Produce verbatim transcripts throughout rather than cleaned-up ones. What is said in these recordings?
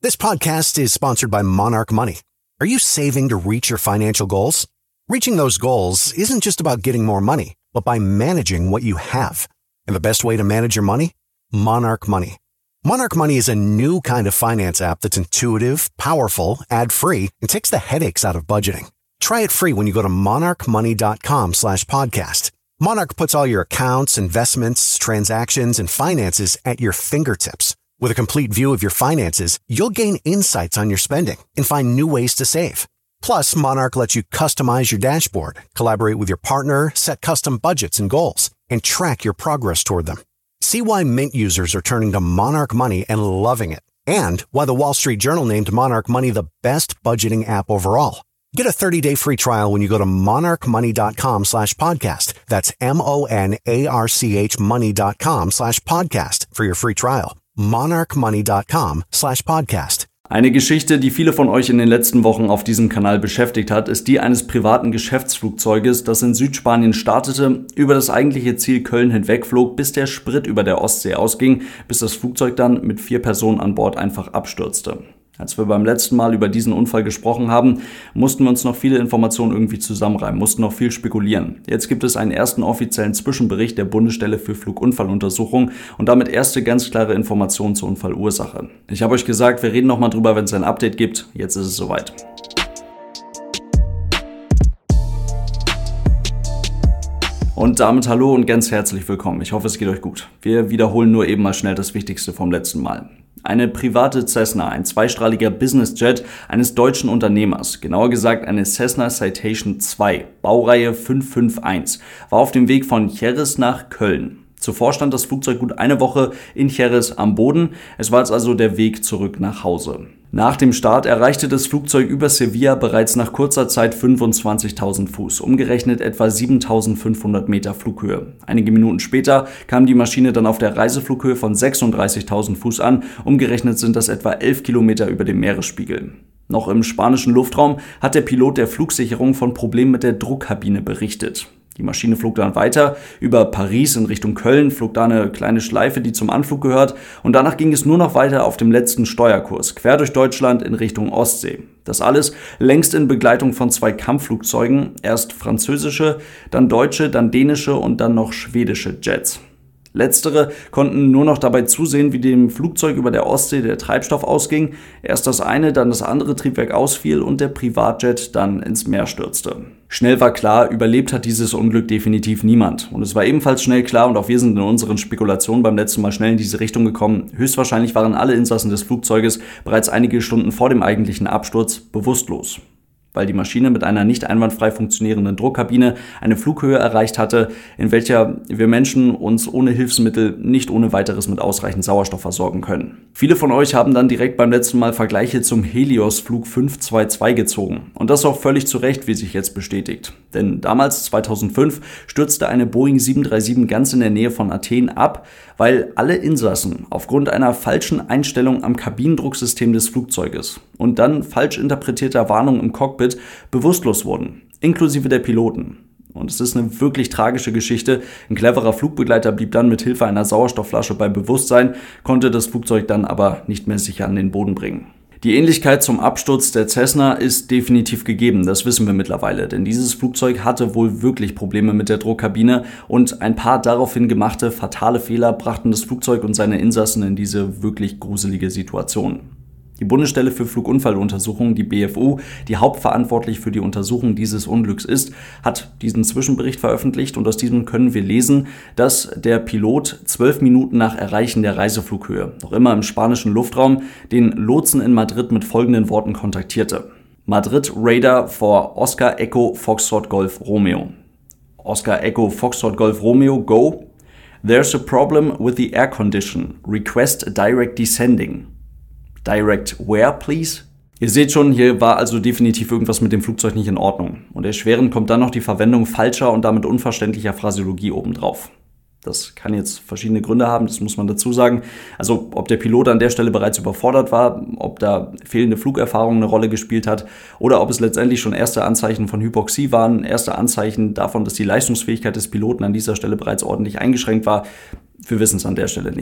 This podcast is sponsored by Monarch Money. Are you saving to reach your financial goals? Reaching those goals isn't just about getting more money, but by managing what you have. And the best way to manage your money? Monarch Money. Monarch Money is a new kind of finance app that's intuitive, powerful, ad-free, and takes the headaches out of budgeting. Try it free when you go to monarchmoney.com slash podcast. Monarch puts all your accounts, investments, transactions, and finances at your fingertips. With a complete view of your finances, you'll gain insights on your spending and find new ways to save. Plus, Monarch lets you customize your dashboard, collaborate with your partner, set custom budgets and goals, and track your progress toward them. See why Mint users are turning to Monarch Money and loving it, and why the Wall Street Journal named Monarch Money the best budgeting app overall. Get a thirty-day free trial when you go to monarchmoney.com slash podcast. That's M-O-N-A-R-C-H money.com slash podcast for your free trial. monarchmoney.com slash podcast. Eine Geschichte, die viele von euch in den letzten Wochen auf diesem Kanal beschäftigt hat, ist die eines privaten Geschäftsflugzeuges, das in Südspanien startete, über das eigentliche Ziel Köln hinwegflog, bis der Sprit über der Ostsee ausging, bis das Flugzeug dann mit vier Personen an Bord einfach abstürzte. Als wir beim letzten Mal über diesen Unfall gesprochen haben, mussten wir uns noch viele Informationen irgendwie zusammenreimen, mussten noch viel spekulieren. Jetzt gibt es einen ersten offiziellen Zwischenbericht der Bundesstelle für Flugunfalluntersuchung und damit erste ganz klare Informationen zur Unfallursache. Ich habe euch gesagt, wir reden nochmal drüber, wenn es ein Update gibt. Jetzt ist es soweit. Und damit hallo und ganz herzlich willkommen. Ich hoffe, es geht euch gut. Wir wiederholen nur eben mal schnell das Wichtigste vom letzten Mal. Eine private Cessna, ein zweistrahliger Businessjet eines deutschen Unternehmers, genauer gesagt eine Cessna Citation zwei, Baureihe fünf fünf eins, war auf dem Weg von Jerez nach Köln. Zuvor stand das Flugzeug gut eine Woche in Jerez am Boden. Es war jetzt also der Weg zurück nach Hause. Nach dem Start erreichte das Flugzeug über Sevilla bereits nach kurzer Zeit fünfundzwanzigtausend Fuß, umgerechnet etwa siebentausendfünfhundert Meter Flughöhe. Einige Minuten später kam die Maschine dann auf der Reiseflughöhe von sechsunddreißigtausend Fuß an, umgerechnet sind das etwa elf Kilometer über dem Meeresspiegel. Noch im spanischen Luftraum hat der Pilot der Flugsicherung von Problemen mit der Druckkabine berichtet. Die Maschine flog dann weiter über Paris in Richtung Köln, flog da eine kleine Schleife, die zum Anflug gehört, und danach ging es nur noch weiter auf dem letzten Steuerkurs, quer durch Deutschland in Richtung Ostsee. Das alles längst in Begleitung von zwei Kampfflugzeugen, erst französische, dann deutsche, dann dänische und dann noch schwedische Jets. Letztere konnten nur noch dabei zusehen, wie dem Flugzeug über der Ostsee der Treibstoff ausging, erst das eine, dann das andere Triebwerk ausfiel und der Privatjet dann ins Meer stürzte. Schnell war klar, überlebt hat dieses Unglück definitiv niemand. Und es war ebenfalls schnell klar, und auch wir sind in unseren Spekulationen beim letzten Mal schnell in diese Richtung gekommen, höchstwahrscheinlich waren alle Insassen des Flugzeuges bereits einige Stunden vor dem eigentlichen Absturz bewusstlos, weil die Maschine mit einer nicht einwandfrei funktionierenden Druckkabine eine Flughöhe erreicht hatte, in welcher wir Menschen uns ohne Hilfsmittel nicht ohne weiteres mit ausreichend Sauerstoff versorgen können. Viele von euch haben dann direkt beim letzten Mal Vergleiche zum Helios-Flug fünf zwei zwei gezogen. Und das auch völlig zu Recht, wie sich jetzt bestätigt. Denn damals, zweitausendfünf, stürzte eine Boeing sieben drei sieben ganz in der Nähe von Athen ab, weil alle Insassen aufgrund einer falschen Einstellung am Kabinendrucksystem des Flugzeuges und dann falsch interpretierter Warnung im Cockpit bewusstlos wurden, inklusive der Piloten. Und es ist eine wirklich tragische Geschichte. Ein cleverer Flugbegleiter blieb dann mit Hilfe einer Sauerstoffflasche bei Bewusstsein, konnte das Flugzeug dann aber nicht mehr sicher an den Boden bringen. Die Ähnlichkeit zum Absturz der Cessna ist definitiv gegeben, das wissen wir mittlerweile, denn dieses Flugzeug hatte wohl wirklich Probleme mit der Druckkabine und ein paar daraufhin gemachte fatale Fehler brachten das Flugzeug und seine Insassen in diese wirklich gruselige Situation. Die Bundesstelle für Flugunfalluntersuchungen, die B F U, die hauptverantwortlich für die Untersuchung dieses Unglücks ist, hat diesen Zwischenbericht veröffentlicht, und aus diesem können wir lesen, dass der Pilot zwölf Minuten nach Erreichen der Reiseflughöhe, noch immer im spanischen Luftraum, den Lotsen in Madrid mit folgenden Worten kontaktierte. Madrid Radar for Oscar Echo Foxtrot Golf Romeo. Oscar Echo Foxtrot Golf Romeo, go. There's a problem with the air condition. Request direct descending. Direct where, please? Ihr seht schon, hier war also definitiv irgendwas mit dem Flugzeug nicht in Ordnung. Und erschwerend kommt dann noch die Verwendung falscher und damit unverständlicher Phraseologie obendrauf. Das kann jetzt verschiedene Gründe haben, das muss man dazu sagen. Also ob der Pilot an der Stelle bereits überfordert war, ob da fehlende Flugerfahrung eine Rolle gespielt hat oder ob es letztendlich schon erste Anzeichen von Hypoxie waren, erste Anzeichen davon, dass die Leistungsfähigkeit des Piloten an dieser Stelle bereits ordentlich eingeschränkt war. Wir wissen es an der Stelle nicht.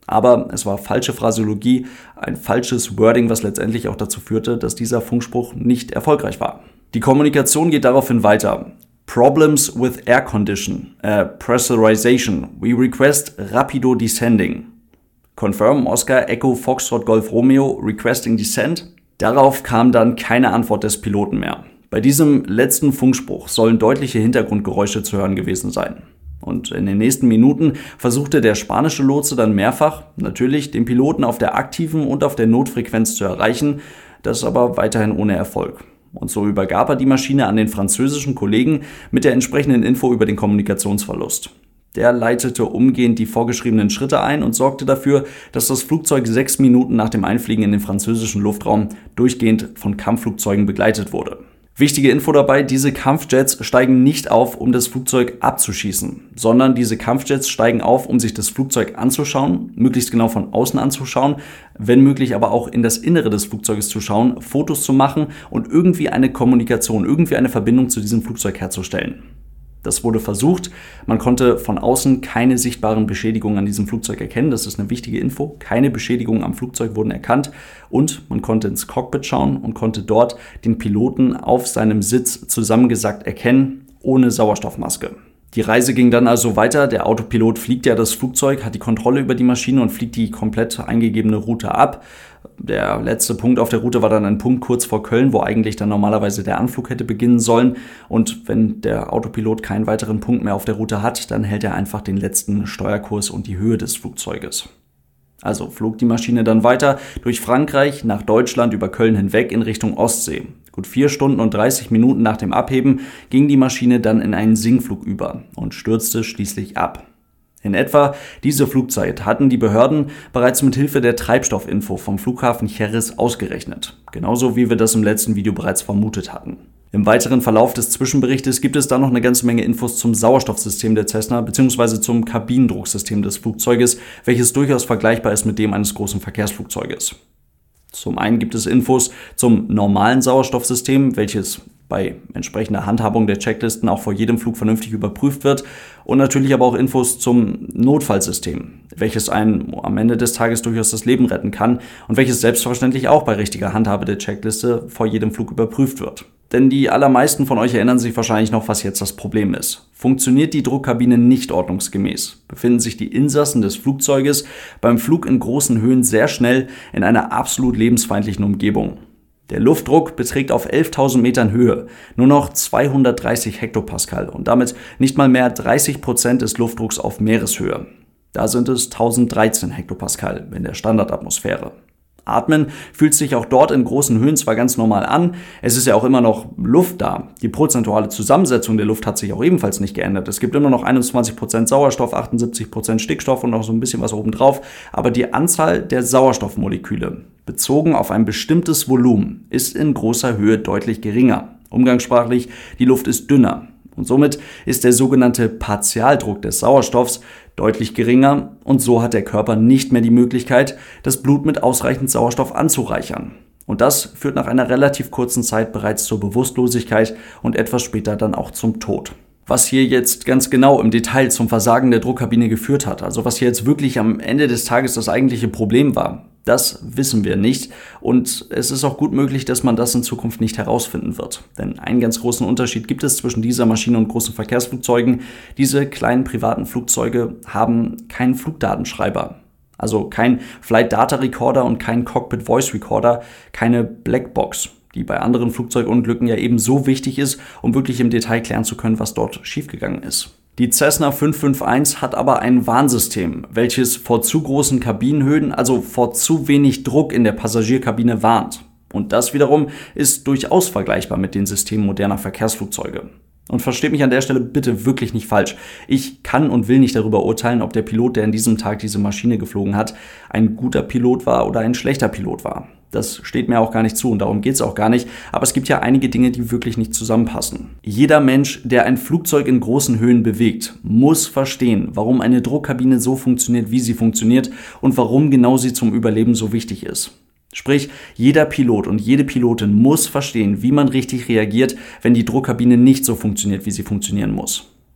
Aber es war falsche Phraseologie, ein falsches Wording, was letztendlich auch dazu führte, dass dieser Funkspruch nicht erfolgreich war. Die Kommunikation geht daraufhin weiter. Problems with air condition, uh, pressurization. We request rapido descending. Confirm Oscar Echo Foxtrot Golf Romeo requesting descent. Darauf kam dann keine Antwort des Piloten mehr. Bei diesem letzten Funkspruch sollen deutliche Hintergrundgeräusche zu hören gewesen sein. Und in den nächsten Minuten versuchte der spanische Lotse dann mehrfach, natürlich, den Piloten auf der aktiven und auf der Notfrequenz zu erreichen, das aber weiterhin ohne Erfolg. Und so übergab er die Maschine an den französischen Kollegen mit der entsprechenden Info über den Kommunikationsverlust. Der leitete umgehend die vorgeschriebenen Schritte ein und sorgte dafür, dass das Flugzeug sechs Minuten nach dem Einfliegen in den französischen Luftraum durchgehend von Kampfflugzeugen begleitet wurde. Wichtige Info dabei, diese Kampfjets steigen nicht auf, um das Flugzeug abzuschießen, sondern diese Kampfjets steigen auf, um sich das Flugzeug anzuschauen, möglichst genau von außen anzuschauen, wenn möglich aber auch in das Innere des Flugzeuges zu schauen, Fotos zu machen und irgendwie eine Kommunikation, irgendwie eine Verbindung zu diesem Flugzeug herzustellen. Das wurde versucht. Man konnte von außen keine sichtbaren Beschädigungen an diesem Flugzeug erkennen. Das ist eine wichtige Info. Keine Beschädigungen am Flugzeug wurden erkannt. Und man konnte ins Cockpit schauen und konnte dort den Piloten auf seinem Sitz zusammengesackt erkennen, ohne Sauerstoffmaske. Die Reise ging dann also weiter. Der Autopilot fliegt ja das Flugzeug, hat die Kontrolle über die Maschine und fliegt die komplett eingegebene Route ab. Der letzte Punkt auf der Route war dann ein Punkt kurz vor Köln, wo eigentlich dann normalerweise der Anflug hätte beginnen sollen. Und wenn der Autopilot keinen weiteren Punkt mehr auf der Route hat, dann hält er einfach den letzten Steuerkurs und die Höhe des Flugzeuges. Also flog die Maschine dann weiter durch Frankreich, nach Deutschland, über Köln hinweg in Richtung Ostsee. Gut vier Stunden und dreißig Minuten nach dem Abheben ging die Maschine dann in einen Sinkflug über und stürzte schließlich ab. In etwa diese Flugzeit hatten die Behörden bereits mit Hilfe der Treibstoffinfo vom Flughafen Jerez ausgerechnet. Genauso wie wir das im letzten Video bereits vermutet hatten. Im weiteren Verlauf des Zwischenberichtes gibt es dann noch eine ganze Menge Infos zum Sauerstoffsystem der Cessna bzw. zum Kabinendrucksystem des Flugzeuges, welches durchaus vergleichbar ist mit dem eines großen Verkehrsflugzeuges. Zum einen gibt es Infos zum normalen Sauerstoffsystem, welches bei entsprechender Handhabung der Checklisten auch vor jedem Flug vernünftig überprüft wird, und natürlich aber auch Infos zum Notfallsystem, welches einen am Ende des Tages durchaus das Leben retten kann und welches selbstverständlich auch bei richtiger Handhabe der Checkliste vor jedem Flug überprüft wird. Denn die allermeisten von euch erinnern sich wahrscheinlich noch, was jetzt das Problem ist. Funktioniert die Druckkabine nicht ordnungsgemäß, befinden sich die Insassen des Flugzeuges beim Flug in großen Höhen sehr schnell in einer absolut lebensfeindlichen Umgebung. Der Luftdruck beträgt auf elftausend Metern Höhe nur noch zweihundertdreißig Hektopascal und damit nicht mal mehr dreißig Prozent des Luftdrucks auf Meereshöhe. Da sind es tausenddreizehn Hektopascal in der Standardatmosphäre. Atmen fühlt sich auch dort in großen Höhen zwar ganz normal an, es ist ja auch immer noch Luft da. Die prozentuale Zusammensetzung der Luft hat sich auch ebenfalls nicht geändert. Es gibt immer noch einundzwanzig Prozent Sauerstoff, achtundsiebzig Prozent Stickstoff und noch so ein bisschen was obendrauf. Aber die Anzahl der Sauerstoffmoleküle, bezogen auf ein bestimmtes Volumen, ist in großer Höhe deutlich geringer. Umgangssprachlich, die Luft ist dünner. Und somit ist der sogenannte Partialdruck des Sauerstoffs deutlich geringer und so hat der Körper nicht mehr die Möglichkeit, das Blut mit ausreichend Sauerstoff anzureichern. Und das führt nach einer relativ kurzen Zeit bereits zur Bewusstlosigkeit und etwas später dann auch zum Tod. Was hier jetzt ganz genau im Detail zum Versagen der Druckkabine geführt hat, also was hier jetzt wirklich am Ende des Tages das eigentliche Problem war, das wissen wir nicht und es ist auch gut möglich, dass man das in Zukunft nicht herausfinden wird. Denn einen ganz großen Unterschied gibt es zwischen dieser Maschine und großen Verkehrsflugzeugen. Diese kleinen privaten Flugzeuge haben keinen Flugdatenschreiber, also kein Flight Data Recorder und kein Cockpit Voice Recorder, keine Blackbox, die bei anderen Flugzeugunglücken ja eben so wichtig ist, um wirklich im Detail klären zu können, was dort schiefgegangen ist. Die Cessna fünf fünf eins hat aber ein Warnsystem, welches vor zu großen Kabinenhöhen, also vor zu wenig Druck in der Passagierkabine warnt. Und das wiederum ist durchaus vergleichbar mit den Systemen moderner Verkehrsflugzeuge. Und versteht mich an der Stelle bitte wirklich nicht falsch. Ich kann und will nicht darüber urteilen, ob der Pilot, der an diesem Tag diese Maschine geflogen hat, ein guter Pilot war oder ein schlechter Pilot war. Das steht mir auch gar nicht zu und darum geht es auch gar nicht. Aber es gibt ja einige Dinge, die wirklich nicht zusammenpassen. Jeder Mensch, der ein Flugzeug in großen Höhen bewegt, muss verstehen, warum eine Druckkabine so funktioniert, wie sie funktioniert und warum genau sie zum Überleben so wichtig ist. Sprich, jeder Pilot und jede Pilotin muss verstehen, wie man richtig reagiert, wenn die Druckkabine nicht so funktioniert, wie sie funktionieren muss.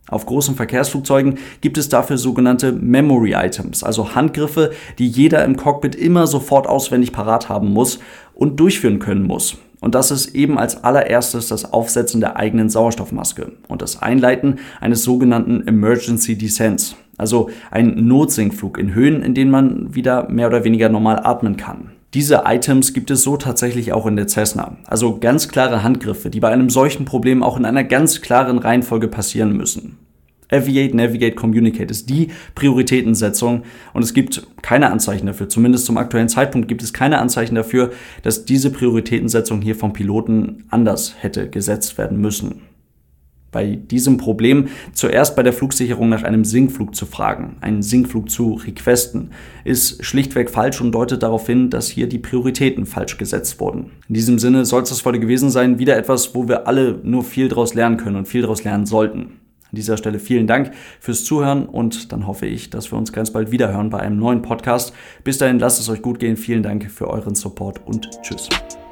Auf großen Verkehrsflugzeugen gibt es dafür sogenannte Memory Items, also Handgriffe, die jeder im Cockpit immer sofort auswendig parat haben muss und durchführen können muss. Und das ist eben als allererstes das Aufsetzen der eigenen Sauerstoffmaske und das Einleiten eines sogenannten Emergency Descents, also ein Notsinkflug in Höhen, in denen man wieder mehr oder weniger normal atmen kann. Diese Items gibt es so tatsächlich auch in der Cessna, also ganz klare Handgriffe, die bei einem solchen Problem auch in einer ganz klaren Reihenfolge passieren müssen. Aviate, Navigate, Communicate ist die Prioritätensetzung und es gibt keine Anzeichen dafür, zumindest zum aktuellen Zeitpunkt gibt es keine Anzeichen dafür, dass diese Prioritätensetzung hier vom Piloten anders hätte gesetzt werden müssen. Bei diesem Problem zuerst bei der Flugsicherung nach einem Sinkflug zu fragen, einen Sinkflug zu requesten, ist schlichtweg falsch und deutet darauf hin, dass hier die Prioritäten falsch gesetzt wurden. In diesem Sinne soll es das heute gewesen sein, wieder etwas, wo wir alle nur viel daraus lernen können und viel daraus lernen sollten. An dieser Stelle vielen Dank fürs Zuhören und dann hoffe ich, dass wir uns ganz bald wieder hören bei einem neuen Podcast. Bis dahin, lasst es euch gut gehen. Vielen Dank für euren Support und tschüss.